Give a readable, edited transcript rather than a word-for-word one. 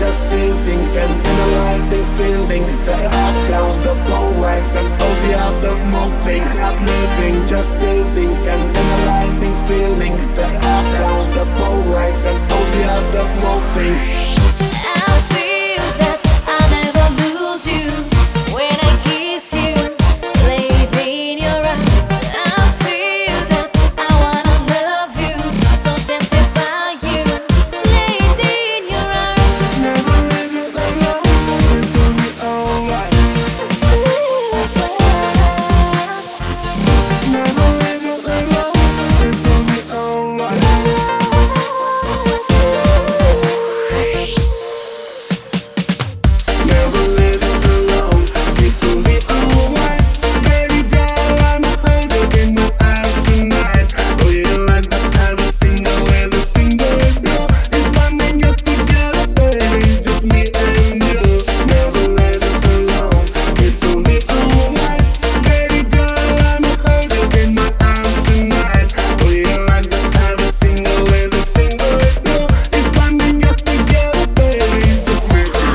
just dazing and analyzing feelings. The up downs, the flow rise, and all the other small things. Not living, just dazing and analyzing feelings. The up downs, the flow rise, and all the other small things. I feel that I never lose you when I kiss you, laid in your arms. I feel that I wanna love you, so tempted by you, laid in your arms. Never leave you alone, it will be alright. Never leave you alone, it will be alright. Never leave you alone, it will be alright. Baby girl, I'm holding in my arms tonight. Realize that every single little finger you do is bonding us together, baby, just me and you. Never leave you alone, it will be alright. Baby girl, I'm holding in my arms tonight. Realize that every single little finger you do is bonding us together, baby, just me and you.